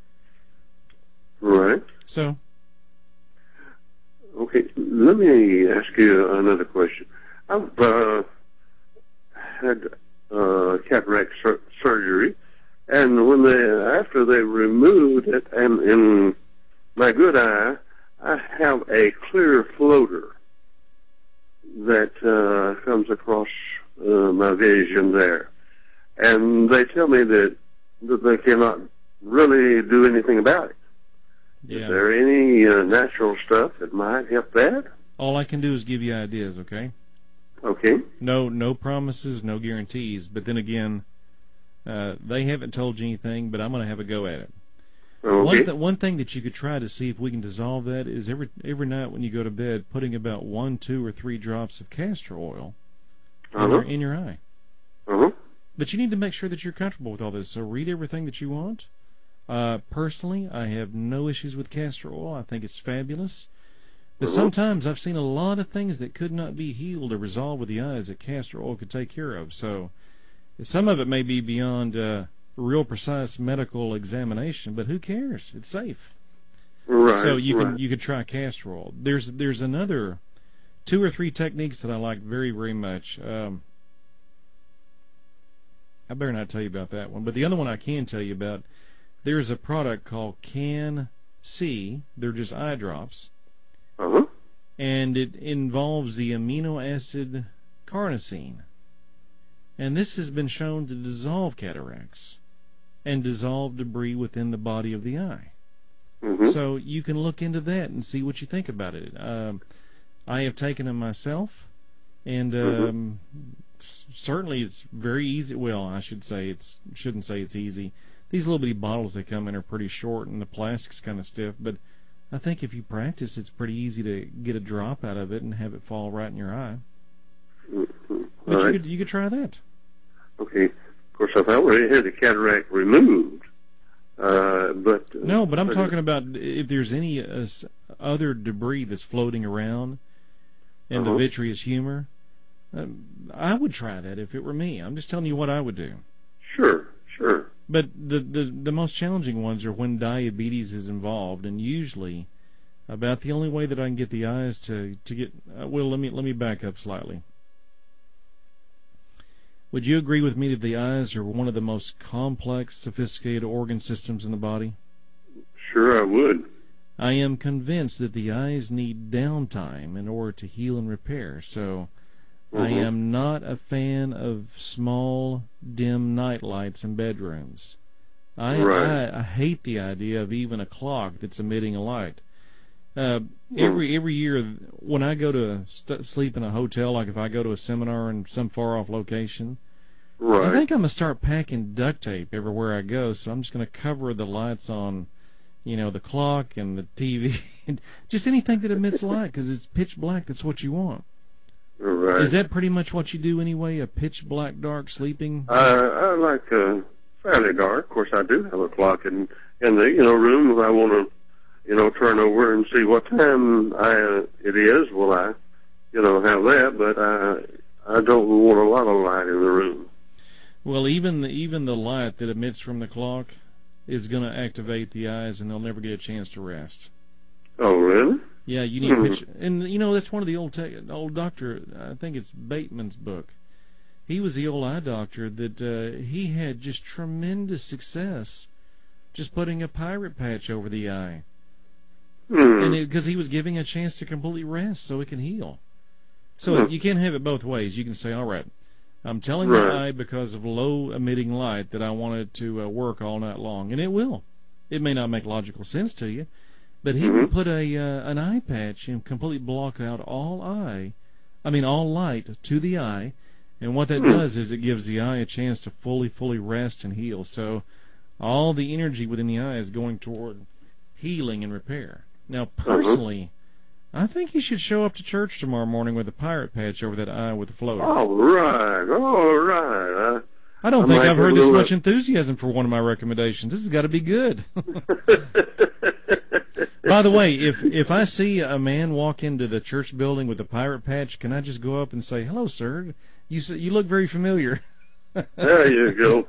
Right. So, Okay, let me ask you another question. I've had cataract surgery, and after they removed it, and in my good eye, I have a clear floater that comes across my vision there, and they tell me that they cannot really do anything about it. yeah. Is there any natural stuff that might help that? All I can do is give you ideas, okay? Okay. No promises, no guarantees. But then again, they haven't told you anything, but I'm going to have a go at it. Okay. One thing that you could try to see if we can dissolve that is every night when you go to bed, putting about 1, 2, or 3 drops of castor oil in your eye. Uh-huh. But you need to make sure that you're comfortable with all this. So read everything that you want. Personally, I have no issues with castor oil. I think it's fabulous. But sometimes I've seen a lot of things that could not be healed or resolved with the eyes that castor oil could take care of. So some of it may be beyond real precise medical examination, but who cares? It's safe. Right. So you right. could try castor oil. There's another 2 or 3 techniques that I like very, very much. I better not tell you about that one, but the other one I can tell you about. There's a product called Can-C. They're just eye drops. Uh-huh. And it involves the amino acid carnosine. And this has been shown to dissolve cataracts and dissolve debris within the body of the eye. Mm-hmm. So you can look into that and see what you think about it. I have taken them myself, and certainly it's very easy. Well, I shouldn't say it's easy. These little bitty bottles they come in are pretty short, and the plastic's kind of stiff. But I think if you practice, it's pretty easy to get a drop out of it and have it fall right in your eye. Mm-hmm. But All right. you could try that. Okay. Of course, I've already had the cataract removed, but... No, but I'm talking about if there's any other debris that's floating around in the vitreous humor. I would try that if it were me. I'm just telling you what I would do. Sure. But the most challenging ones are when diabetes is involved, and usually about the only way that I can get the eyes to get well, let me back up slightly. Would you agree with me that the eyes are one of the most complex, sophisticated organ systems in the body? Sure, I would. I am convinced that the eyes need downtime in order to heal and repair. So I am not a fan of small, dim night lights in bedrooms. I hate the idea of even a clock that's emitting a light. Every year, when I go to sleep in a hotel, like if I go to a seminar in some far-off location, I think I'm going to start packing duct tape everywhere I go, so I'm just going to cover the lights on, the clock and the TV, just anything that emits light, because it's pitch black. That's what you want. Right. Is that pretty much what you do anyway, a pitch black, dark sleeping? I like fairly dark. Of course, I do have a clock in the room if I want to turn over and see what time it is. Will I have that, but I don't want a lot of light in the room. Well, even the light that emits from the clock is going to activate the eyes, and they'll never get a chance to rest. Oh, really? Yeah, you need pitch, and that's one of the old doctor. I think it's Bateman's book. He was the old eye doctor that he had just tremendous success just putting a pirate patch over the eye, and because he was giving a chance to completely rest so it can heal. So you can't have it both ways. You can say, all right, I'm telling the eye because of low emitting light that I want it to work all night long, and it will. It may not make logical sense to you, but he will put an eye patch and completely block out all light to the eye, and what that does is it gives the eye a chance to fully rest and heal. So all the energy within the eye is going toward healing and repair. Now, personally, I think you should show up to church tomorrow morning with a pirate patch over that eye with a floater. All right. I don't think I've heard this much enthusiasm for one of my recommendations. This has got to be good. By the way, if I see a man walk into the church building with a pirate patch, can I just go up and say, "Hello, sir. You look very familiar." There you go.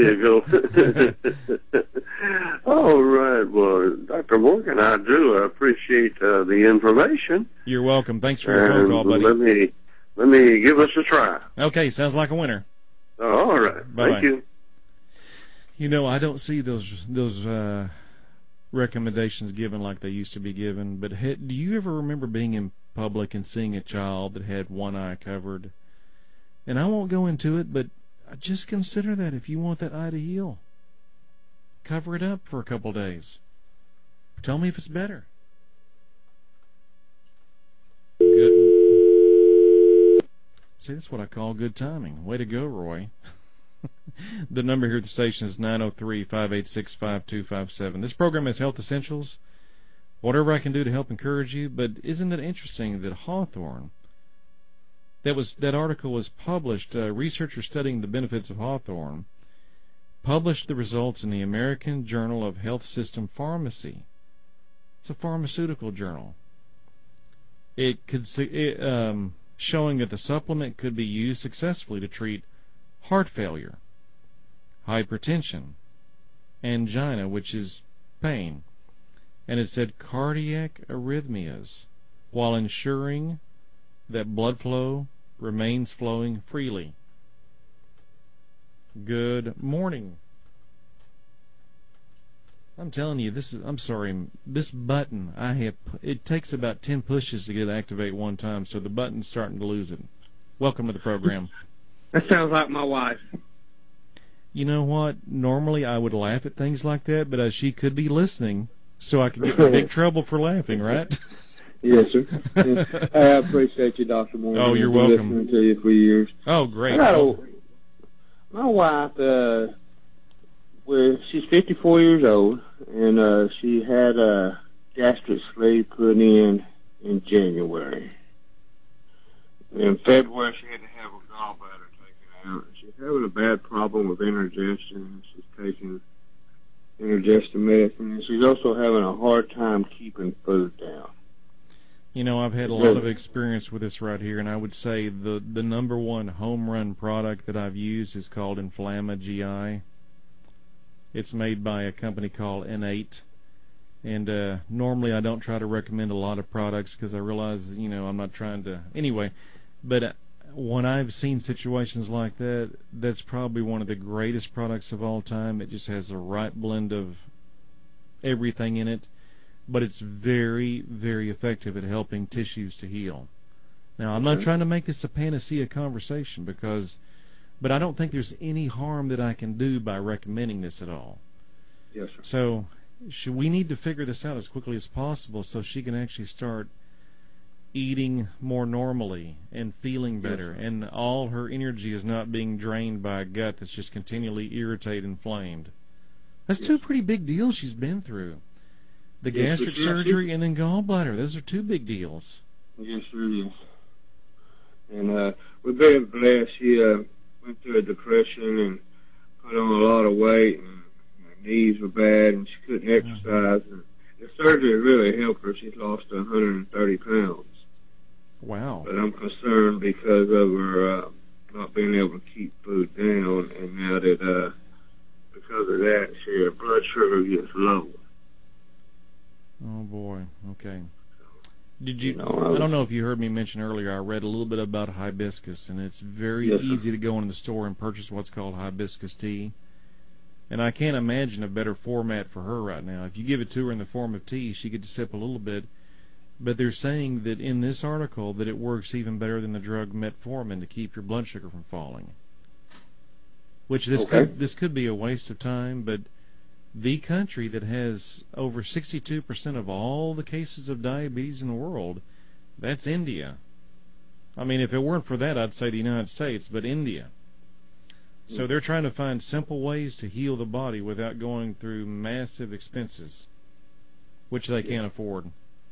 All right. Well, Dr. Morgan, I do appreciate the information. You're welcome. Thanks for your phone call, buddy. Let me give us a try. Okay, sounds like a winner. All right. Bye-bye. Thank you. I don't see those recommendations given like they used to be given. But do you ever remember being in public and seeing a child that had one eye covered? And I won't go into it, but just consider that if you want that eye to heal. Cover it up for a couple days. Tell me if it's better. Good. See, that's what I call good timing. Way to go, Roy. The number here at the station is 903-586-5257. This program is Health Essentials. Whatever I can do to help encourage you, but isn't it interesting that Hawthorne, that article was published, researchers studying the benefits of Hawthorne, published the results in the American Journal of Health System Pharmacy. It's a pharmaceutical journal. Showing that the supplement could be used successfully to treat heart failure, hypertension, angina, which is pain, and it said cardiac arrhythmias, while ensuring that blood flow remains flowing freely. Good morning. I'm telling you, this button, it takes about 10 pushes to get it to activate one time, so the button's starting to lose it. Welcome to the program. That sounds like my wife. You know what? Normally I would laugh at things like that, but she could be listening, so I could get in big trouble for laughing, right? Yes, sir. I appreciate you, Dr. Moore. Oh, you're I've been welcome. listening to you for years. Oh, great. My wife, she's 54 years old, and she had a gastric sleeve put in January. In February, she had to have a gallbladder taken out. She's having a bad problem with indigestion. She's taking indigestion medicine, and she's also having a hard time keeping food down. I've had a lot of experience with this right here, and I would say the number one home run product that I've used is called Inflamma GI. It's made by a company called Innate, and normally I don't try to recommend a lot of products because I realize, I'm not trying to... Anyway, but when I've seen situations like that, that's probably one of the greatest products of all time. It just has the right blend of everything in it, but it's very, very effective at helping tissues to heal. Now, I'm not trying to make this a panacea conversation but I don't think there's any harm that I can do by recommending this at all. Yes, sir. So we need to figure this out as quickly as possible so she can actually start eating more normally and feeling better, and all her energy is not being drained by a gut that's just continually irritated and inflamed. That's two pretty big deals she's been through. The gastric surgery and then gallbladder. Those are two big deals. Yes, sir, yes. And we've been blessed. She went through a depression and put on a lot of weight, and her knees were bad, and she couldn't exercise. And the surgery really helped her. She's lost 130 pounds. Wow. But I'm concerned because of her not being able to keep food down, and now that because of that, her blood sugar gets low. Oh boy. Okay. Did you? No, I don't know if you heard me mention earlier. I read a little bit about hibiscus, and it's very Yes, sir. easy to go into the store and purchase what's called hibiscus tea. And I can't imagine a better format for her right now. If you give it to her in the form of tea, she could just sip a little bit. But they're saying that in this article that it works even better than the drug metformin to keep your blood sugar from falling. Which this could be a waste of time, but the country that has over 62% of all the cases of diabetes in the world, that's India. I mean, if it weren't for that, I'd say the United States, but India. So they're trying to find simple ways to heal the body without going through massive expenses, which they can't afford.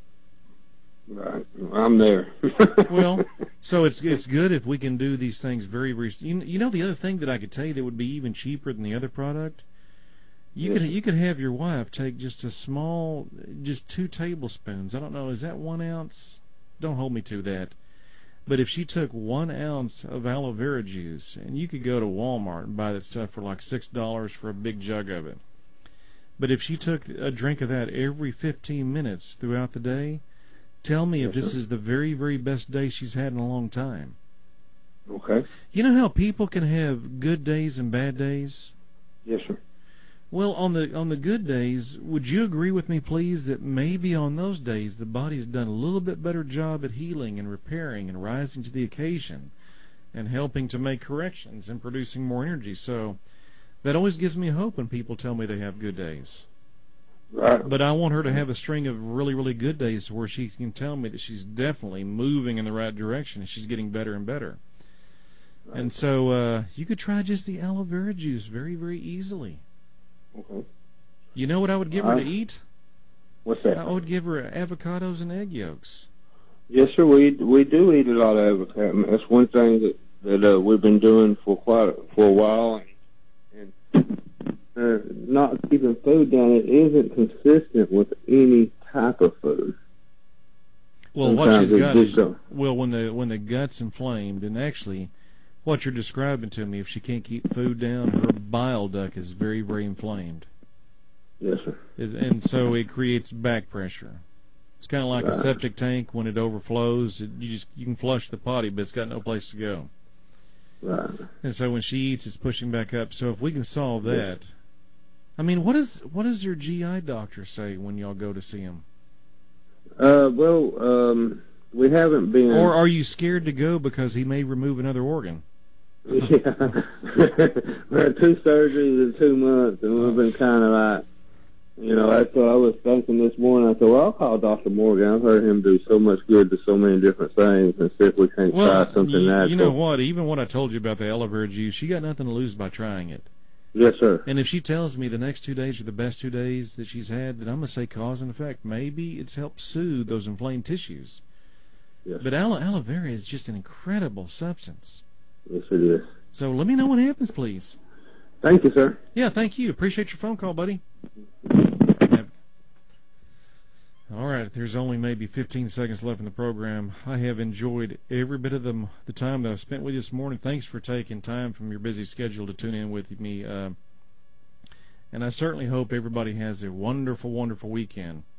Right. I'm there. Well, so it's good if we can do these things very, very. You know, the other thing that I could tell you that would be even cheaper than the other product. You could have your wife take just a small, just 2 tablespoons. I don't know, is that 1 ounce? Don't hold me to that. But if she took 1 ounce of aloe vera juice, and you could go to Walmart and buy that stuff for like $6 for a big jug of it. But if she took a drink of that every 15 minutes throughout the day, tell me if this is the very, very best day she's had in a long time. Okay. You know how people can have good days and bad days? Yes, sir. Well, on the good days, would you agree with me, please, that maybe on those days the body's done a little bit better job at healing and repairing and rising to the occasion and helping to make corrections and producing more energy? So that always gives me hope when people tell me they have good days. Right. But I want her to have a string of really, really good days where she can tell me that she's definitely moving in the right direction and she's getting better and better. Right. And so you could try just the aloe vera juice very, very easily. Okay. You know what I would give her to eat? What's that? I would give her avocados and egg yolks. Yes, sir. We do eat a lot of avocado. That's one thing that we've been doing for a while, and not keeping food down. It isn't consistent with any type of food. Well, sometimes what she's got is well, when the gut's inflamed, and actually, what you're describing to me, if she can't keep food down, her bile duct is very, very inflamed. Yes, sir. And so it creates back pressure. It's kind of like a septic tank when it overflows. You can flush the potty, but it's got no place to go. Right. And so when she eats, it's pushing back up. So if we can solve that, I mean, what does your GI doctor say when y'all go to see him? We haven't been. Or are you scared to go because he may remove another organ? Yeah. We had 2 surgeries in 2 months, and we've been kind of like, that's what I was thinking this morning. I thought, well, I'll call Dr. Morgan. I've heard him do so much good to so many different things, and see if we can't try something natural. You know what? Even what I told you about the aloe vera juice, she got nothing to lose by trying it. Yes, sir. And if she tells me the next 2 days are the best 2 days that she's had, then I'm going to say cause and effect. Maybe it's helped soothe those inflamed tissues. Yes. But aloe vera is just an incredible substance. Yes, it is. So let me know what happens, please. Thank you, sir. Yeah, thank you. Appreciate your phone call, buddy. All right, there's only maybe 15 seconds left in the program. I have enjoyed every bit of the time that I've spent with you this morning. Thanks for taking time from your busy schedule to tune in with me. And I certainly hope everybody has a wonderful, wonderful weekend.